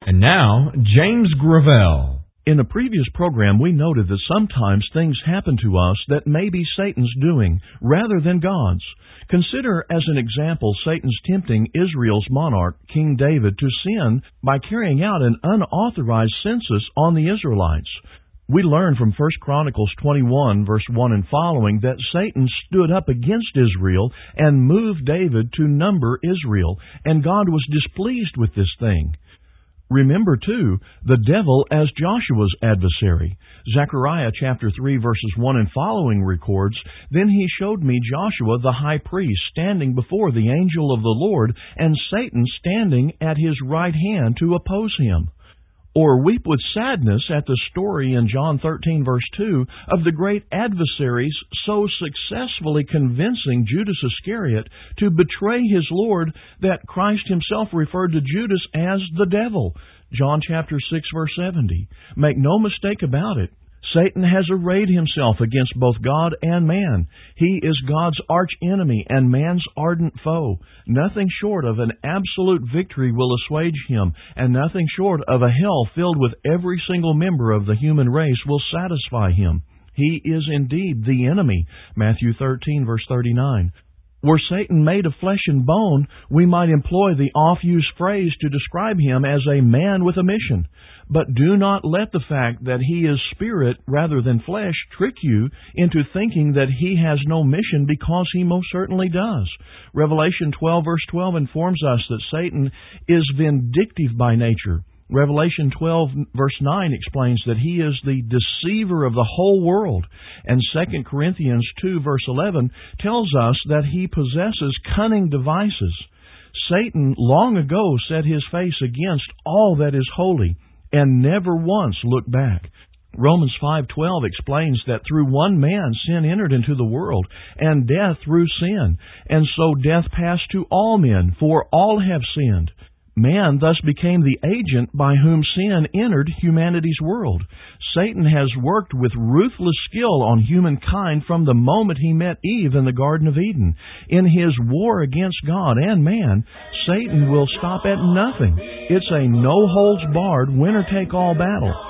And now, James Gravel. In the previous program, we noted that sometimes things happen to us that may be Satan's doing, rather than God's. Consider as an example Satan's tempting Israel's monarch, King David, to sin by carrying out an unauthorized census on the Israelites. We learn from 1 Chronicles 21, verse 1 and following, that Satan stood up against Israel and moved David to number Israel, and God was displeased with this thing. Remember, too, the devil as Joshua's adversary. Zechariah chapter 3, verses 1 and following records, "Then he showed me Joshua the high priest standing before the angel of the Lord, and Satan standing at his right hand to oppose him." Or weep with sadness at the story in John 13, verse 2, of the great adversaries so successfully convincing Judas Iscariot to betray his Lord that Christ himself referred to Judas as the devil. John chapter 6, verse 70. Make no mistake about it. Satan has arrayed himself against both God and man. He is God's archenemy and man's ardent foe. Nothing short of an absolute victory will assuage him, and nothing short of a hell filled with every single member of the human race will satisfy him. He is indeed the enemy. Matthew 13, verse 39. Were Satan made of flesh and bone, we might employ the oft-used phrase to describe him as a man with a mission. But do not let the fact that he is spirit rather than flesh trick you into thinking that he has no mission, because he most certainly does. Revelation 12, verse 12 informs us that Satan is vindictive by nature. Revelation 12, verse 9 explains that he is the deceiver of the whole world. And 2 Corinthians 2, verse 11 tells us that he possesses cunning devices. Satan long ago set his face against all that is holy and never once looked back. Romans 5:12 explains that through one man sin entered into the world, and death through sin. And so death passed to all men, for all have sinned. Man thus became the agent by whom sin entered humanity's world. Satan has worked with ruthless skill on humankind from the moment he met Eve in the Garden of Eden. In his war against God and man, Satan will stop at nothing. It's a no-holds-barred, winner-take-all battle.